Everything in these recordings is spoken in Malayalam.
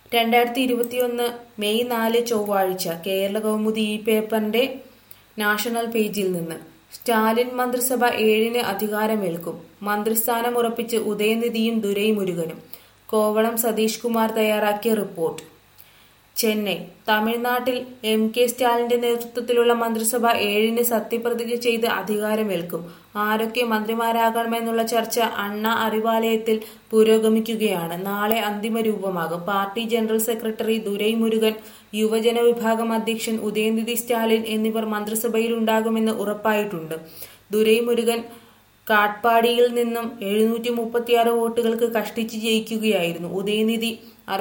2021 മെയ് 4 ചൊവ്വാഴ്ച കേരളകൗമുദി ഈ പേപ്പറിന്റെ നാഷണൽ പേജിൽ നിന്ന് സ്റ്റാലിൻ മന്ത്രിസഭ 7-ന് അധികാരമേൽക്കും. മന്ത്രിസ്ഥാനം ഉറപ്പിച്ച് ഉദയനിധിയും ദുരൈമുരുകനും. കോവളം സതീഷ് കുമാർ തയ്യാറാക്കിയ റിപ്പോർട്ട്. ചെന്നൈ. തമിഴ്നാട്ടിൽ കെ സ്റ്റാലിന്റെ നേതൃത്വത്തിലുള്ള മന്ത്രിസഭ 7-ന് സത്യപ്രതിജ്ഞ ചെയ്ത് അധികാരമേൽക്കും. ആരൊക്കെ മന്ത്രിമാരാകണമെന്നുള്ള ചർച്ച അണ്ണാ അറിവാലയത്തിൽ പുരോഗമിക്കുകയാണ്. നാളെ അന്തിമ രൂപമാകും. പാർട്ടി ജനറൽ സെക്രട്ടറി ദുരൈമുരുകൻ, യുവജന വിഭാഗം അധ്യക്ഷൻ ഉദയനിധി സ്റ്റാലിൻ എന്നിവർ മന്ത്രിസഭയിലുണ്ടാകുമെന്ന് ഉറപ്പായിട്ടുണ്ട്. ദുരൈമുരുകൻ കാട്ട്പാടിയിൽ നിന്നും 736 വോട്ടുകൾക്ക് കഷ്ടിച്ച് ജയിക്കുകയായിരുന്നു. ഉദയനിധി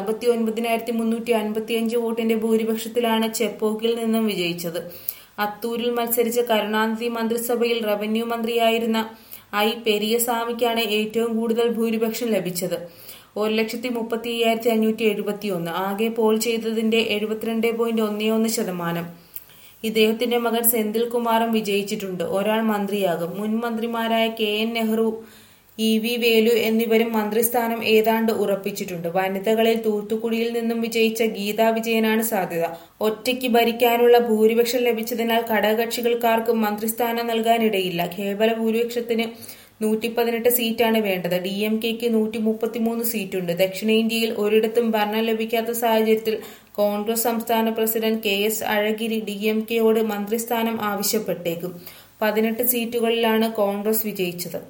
69,355 വോട്ടിന്റെ ഭൂരിപക്ഷത്തിലാണ് ചെപ്പോക്കിൽ നിന്നും വിജയിച്ചത്. അത്തൂരിൽ മത്സരിച്ച കരുണാനിധി മന്ത്രിസഭയിൽ റവന്യൂ മന്ത്രിയായിരുന്ന പെരിയസാമിക്കാണ് ഏറ്റവും കൂടുതൽ ഭൂരിപക്ഷം ലഭിച്ചത്. 1,35,571. ആകെ പോൾ ചെയ്തതിന്റെ 72.11%. ഇദ്ദേഹത്തിന്റെ മകൻ സെന്തിൽ കുമാറും വിജയിച്ചിട്ടുണ്ട്. ഒരാൾ മന്ത്രിയാകും. മുൻ മന്ത്രിമാരായ KN നെഹ്റു, EV വേലു എന്നിവരും മന്ത്രിസ്ഥാനം ഏതാണ്ട് ഉറപ്പിച്ചിട്ടുണ്ട്. വനിതകളിൽ തൂത്തുക്കുടിയിൽ നിന്നും വിജയിച്ച ഗീതാ വിജയനാണ് സാധ്യത. ഒറ്റയ്ക്ക് ഭരിക്കാനുള്ള ഭൂരിപക്ഷം ലഭിച്ചതിനാൽ ഘടകകക്ഷികൾക്കാർക്കും മന്ത്രിസ്ഥാനം നൽകാനിടയില്ല. കേവല ഭൂരിപക്ഷത്തിന് 118 സീറ്റാണ് വേണ്ടത്. DMKക്ക് 133 സീറ്റുണ്ട്. ദക്ഷിണേന്ത്യയിൽ ഒരിടത്തും ഭരണം ലഭിക്കാത്ത സാഹചര്യത്തിൽ കോൺഗ്രസ് സംസ്ഥാന പ്രസിഡന്റ് KS അഴഗിരി DMKയോട് മന്ത്രിസ്ഥാനം ആവശ്യപ്പെട്ടേക്കും. 18 സീറ്റുകളിലാണ് കോൺഗ്രസ് വിജയിച്ചത്.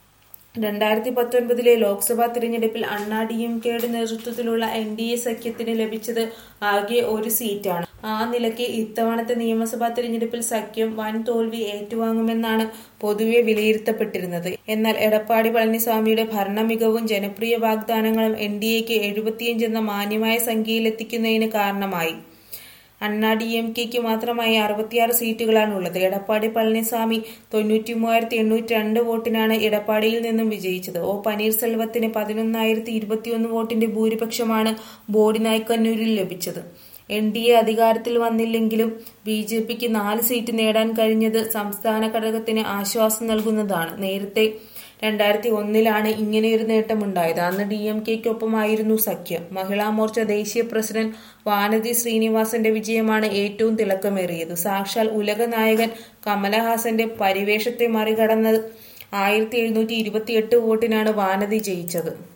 2019 ലോക്സഭാ തിരഞ്ഞെടുപ്പിൽ അണ്ണാ DMKയുടെ നേതൃത്വത്തിലുള്ള NDA സഖ്യത്തിന് ലഭിച്ചത് ആകെ ഒരു സീറ്റാണ്. ആ നിലയ്ക്ക് ഇത്തവണത്തെ നിയമസഭാ തിരഞ്ഞെടുപ്പിൽ സഖ്യം വൻ തോൽവി ഏറ്റുവാങ്ങുമെന്നാണ് പൊതുവെ വിലയിരുത്തപ്പെട്ടിരുന്നത്. എന്നാൽ എടപ്പാടി പളനിസ്വാമിയുടെ ഭരണ മികവും ജനപ്രിയ വാഗ്ദാനങ്ങളും NDAക്ക് 75 എന്ന മാന്യമായ സംഖ്യയിലെത്തിക്കുന്നതിന് കാരണമായി. അണ്ണാ DMKക്ക് മാത്രമായി 66 സീറ്റുകളാണുള്ളത്. എടപ്പാടി പളനിസ്വാമി 93,802 വോട്ടിനാണ് എടപ്പാടിയിൽ നിന്നും വിജയിച്ചത്. പനീർസെൽവത്തിന് 11,021 വോട്ടിന്റെ ഭൂരിപക്ഷമാണ് ബോഡിനായ്ക്കന്നൂരിൽ ലഭിച്ചത്. NDA അധികാരത്തിൽ വന്നില്ലെങ്കിലും BJPക്ക് 4 സീറ്റ് നേടാൻ കഴിഞ്ഞത് സംസ്ഥാന ഘടകത്തിന് ആശ്വാസം നൽകുന്നതാണ്. നേരത്തെ 2001 ഇങ്ങനെയൊരു നേട്ടമുണ്ടായത്. അന്ന് DMKക്കൊപ്പമായിരുന്നു സഖ്യം. മഹിളാ മോർച്ച ദേശീയ പ്രസിഡന്റ് വാനതി ശ്രീനിവാസന്റെ വിജയമാണ് ഏറ്റവും തിളക്കമേറിയത്. സാക്ഷാൽ ഉലക നായകൻ കമലഹാസന്റെ പരിവേഷത്തെ മറികടന്ന് 1,728 വോട്ടിനാണ് വാനതി ജയിച്ചത്.